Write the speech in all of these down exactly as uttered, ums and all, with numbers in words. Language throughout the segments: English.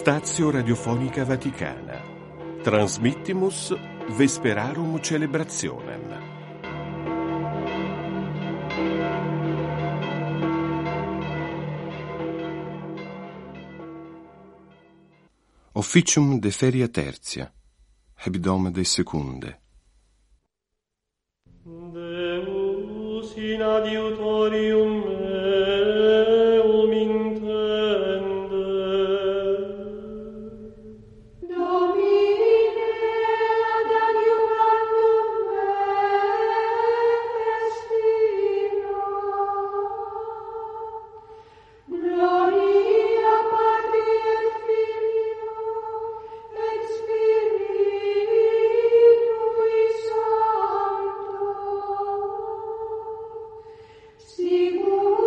Stazio Radiofonica Vaticana. Transmittimus Vesperarum Celebrationem. Officium de feria tertia, hebdom de secunde. Deus in adiutorium meum intende. Domine ad adiuvandum me destino. Gloria Patri et Filio et Spiritui Sancto, sicut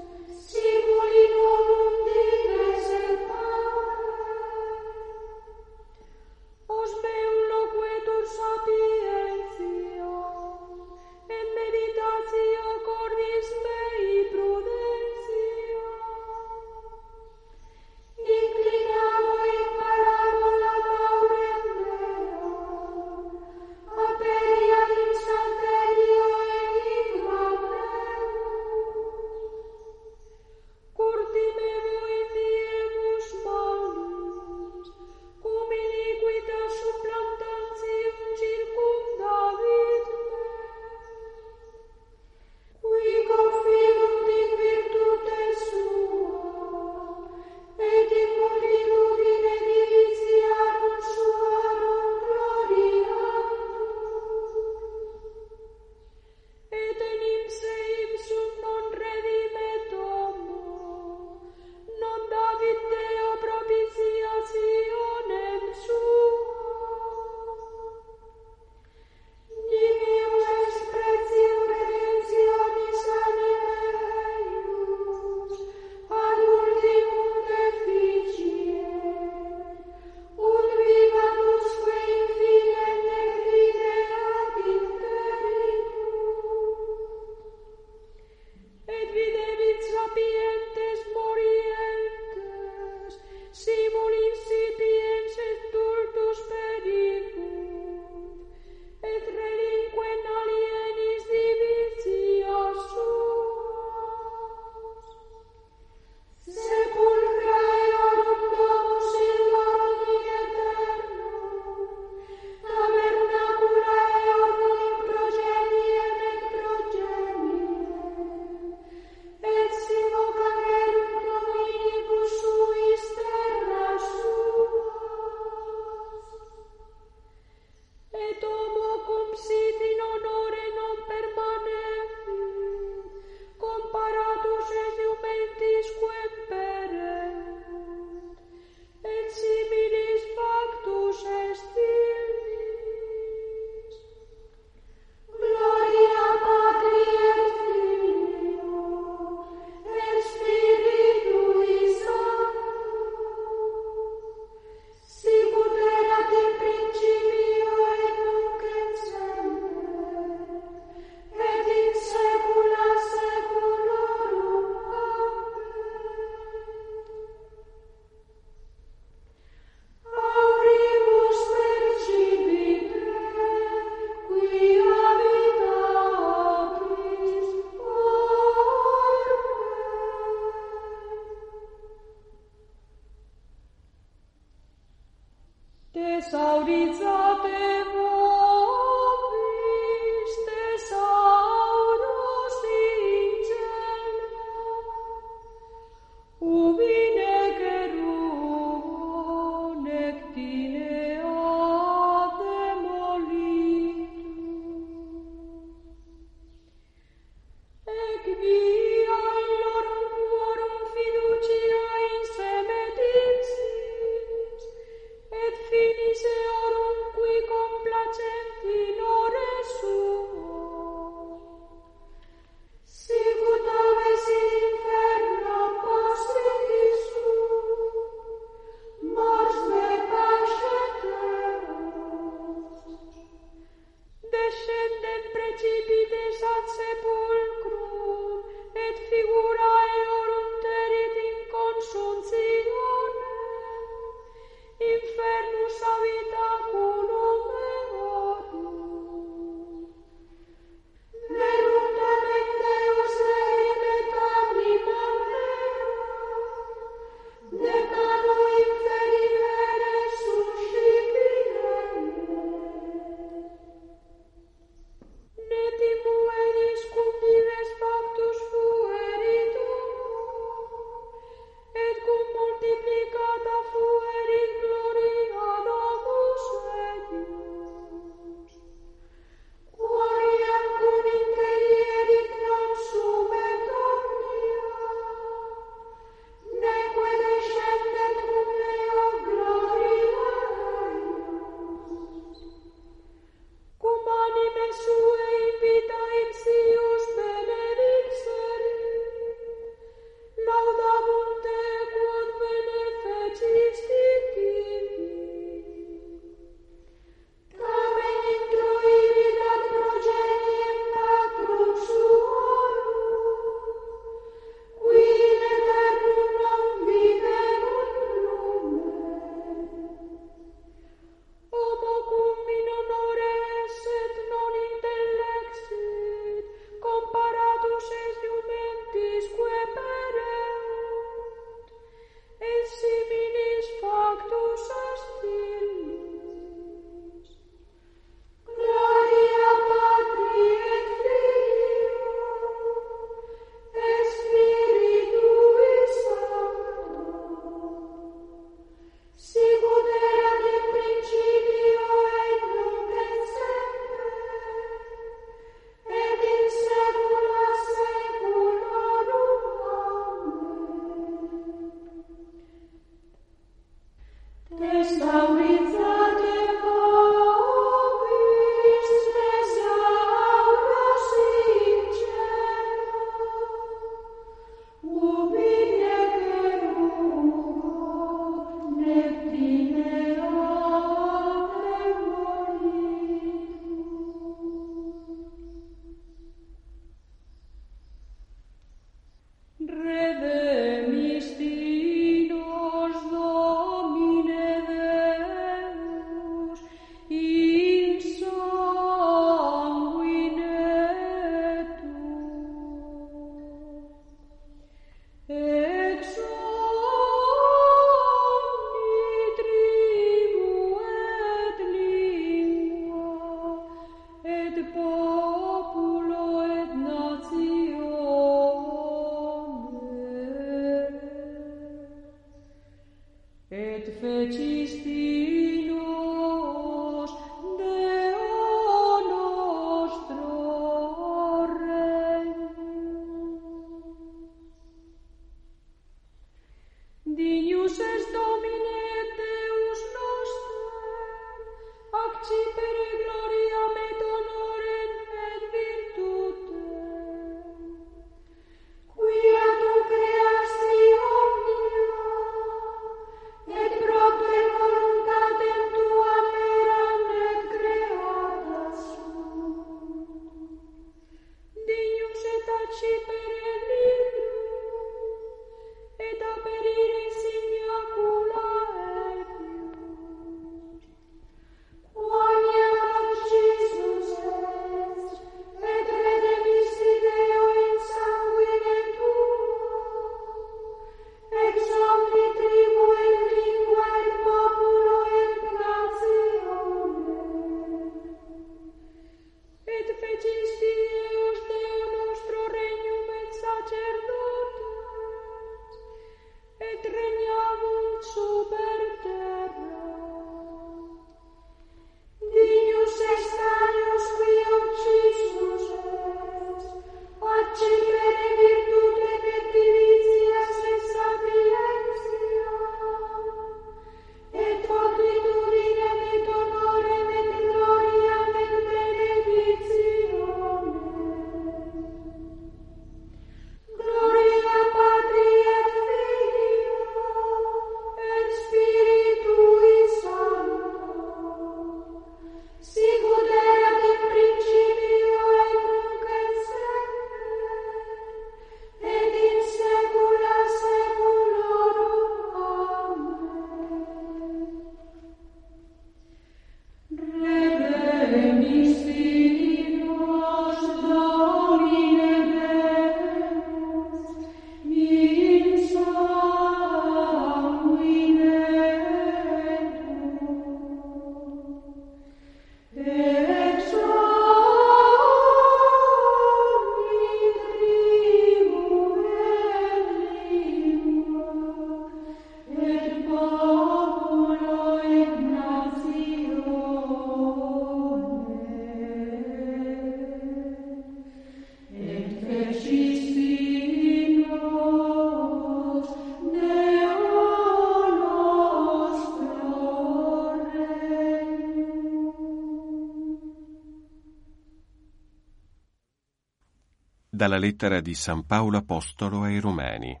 Dalla lettera di San Paolo Apostolo ai Romani.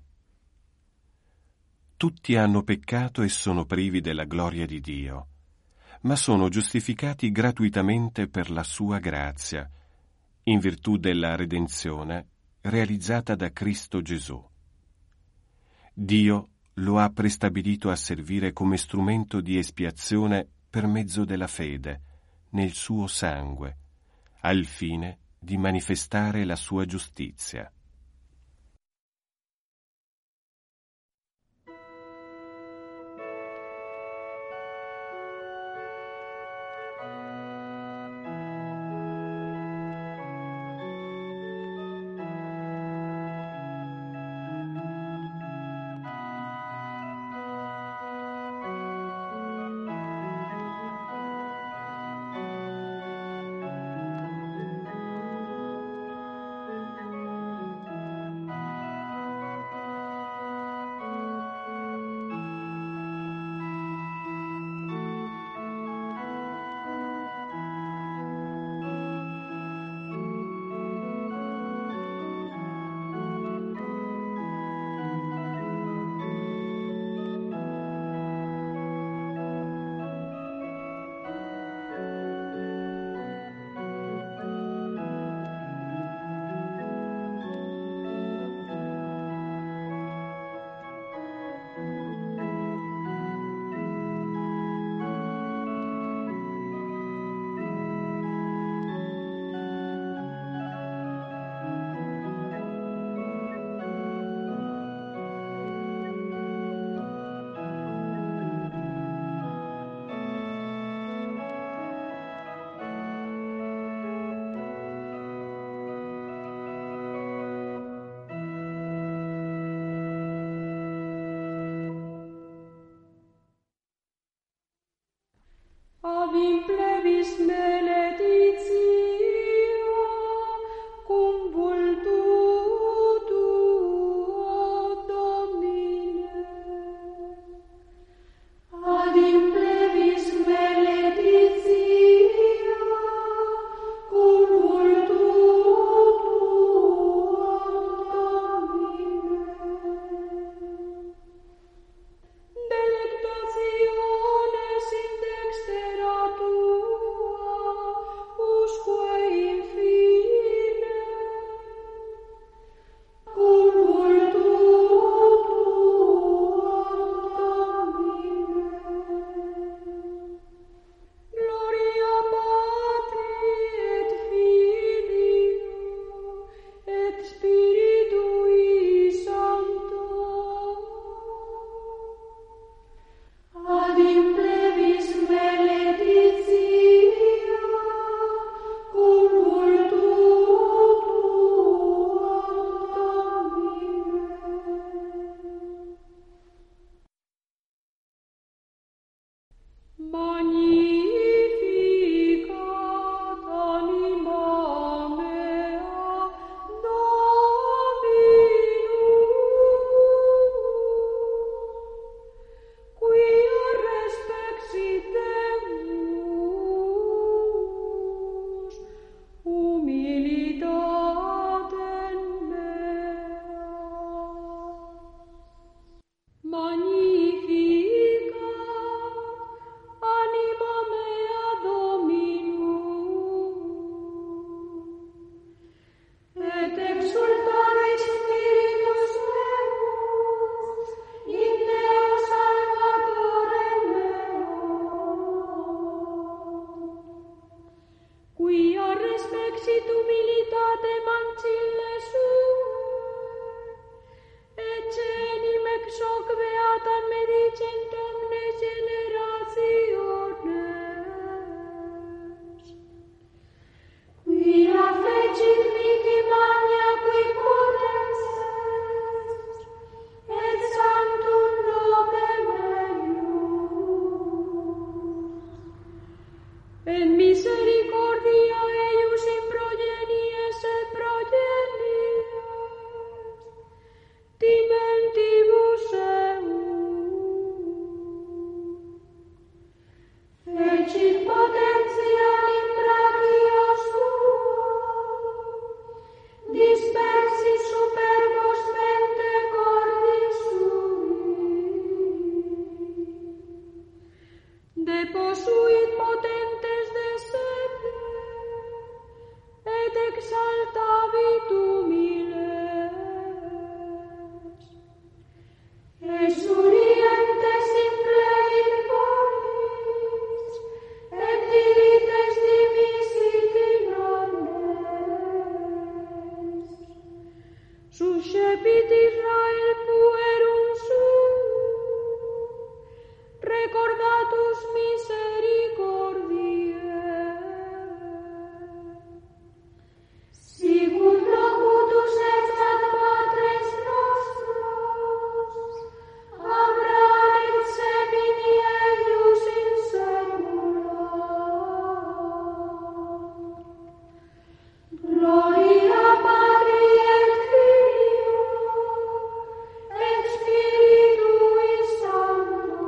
Tutti hanno peccato e sono privi della gloria di Dio, ma sono giustificati gratuitamente per la sua grazia, in virtù della redenzione realizzata da Cristo Gesù. Dio lo ha prestabilito a servire come strumento di espiazione per mezzo della fede nel suo sangue, al fine di manifestare la sua giustizia. Spiritui Sancto, ad implevis benedictia, cum vultu tuum Domine. Magnificat anima mea Dominum, quia respexit Deus, humilitatem mea. Magnificat anima mea Dominum, et exultare Spiritus meus in Deo Salvatore meo, quia respexit humilitatem ancille suae, et cenim ex hoc beatam medicent omnes generationes, quia fecit mihi magna qui potens est, et sanctum nomen eius, et misericordia eius in progenies et progenies, dimentibus eum. Fecit potentiam in brachio suo, dispersis superbos mente cordis sui, deposuit potentes de sede, et exaltavit humiles, exurientes implevit foris, et dirites dimisit in omnes, suscepit Israel puerum suum, recordatus misericordiae, sicut locutus ex ad patres nostros, Abraham et semini eius in saecula. Gloria Patri et Filio et Spiritui Sancto,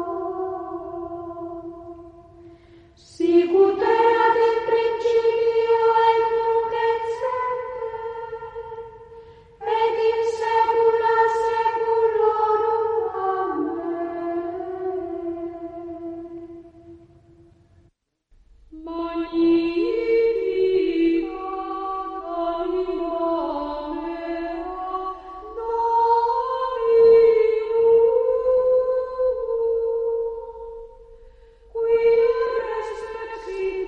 sicut erat in principio et nunc et semper, et in saecula saeculorum. Amen. Magnificat anima mea Dominum, quia respexit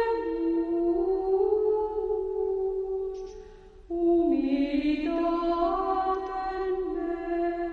Deus, humilitatem mea.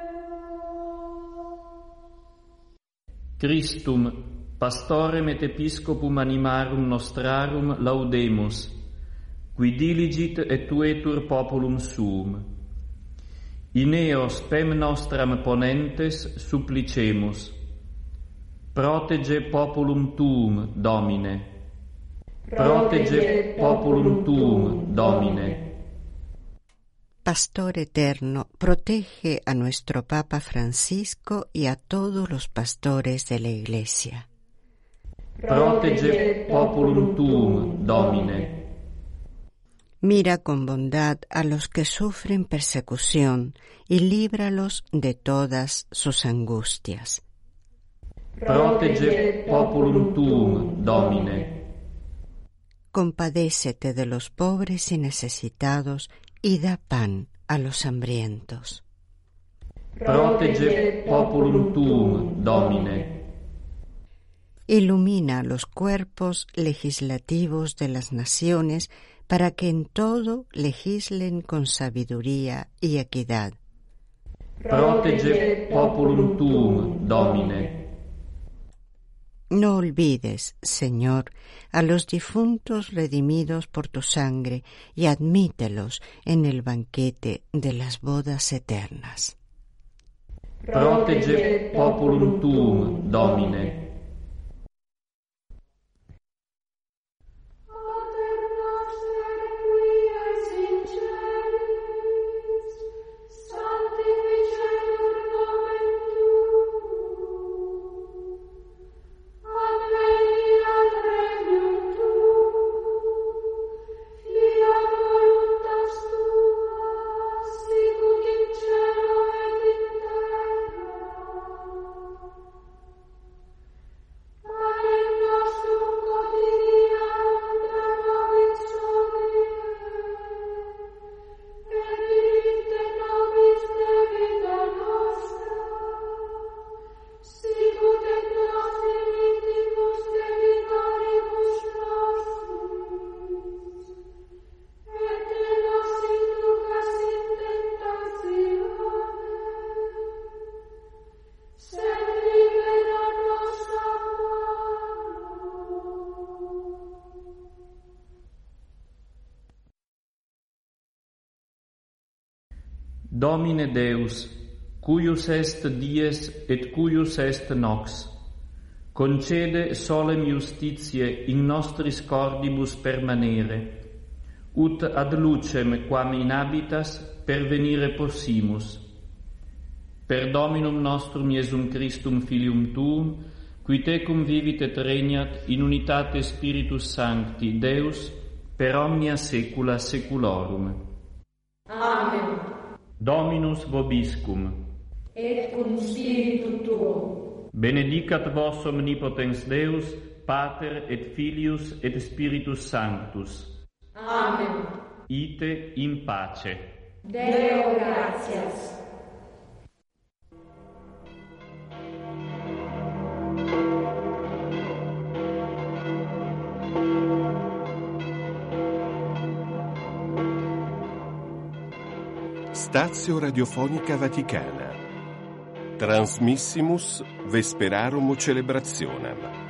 Christum, pastorem et episcopum animarum nostrarum laudemus, qui diligit et tuetur populum suum. In eo spem nostram ponentes supplicemus. Protege populum tuum, Domine. Protege populum tuum, Domine. Pastor eterno, protege a nuestro Papa Francisco y a todos los pastores de la Iglesia. Protege populum tuum, Domine. Mira con bondad a los que sufren persecución y líbralos de todas sus angustias. Protege populum tuum, Domine. Compadécete de los pobres y necesitados y da pan a los hambrientos. Protege populum tuum, Domine. Ilumina los cuerpos legislativos de las naciones para que en todo legislen con sabiduría y equidad. Protege populum tuum, Domine. No olvides, Señor, a los difuntos redimidos por tu sangre y admítelos en el banquete de las bodas eternas. Protege populum tuum, Domine. Domine Deus, cuius est dies et cuius est nox, concede solem justitiae in nostris cordibus permanere, ut ad lucem quam in habitas pervenire possimus. Per Dominum nostrum Iesum Christum Filium Tuum, qui tecum vivit et regnat in unitate Spiritus Sancti, Deus, per omnia saecula saeculorum. Amen. Dominus vobiscum. Et cum spiritu tuo. Benedicat vos omnipotens Deus, Pater et Filius et Spiritus Sanctus. Amen. Ite in pace. Deo gratias. Stazio Radiofonica Vaticana. Transmissimus Vesperarum Celebrationem.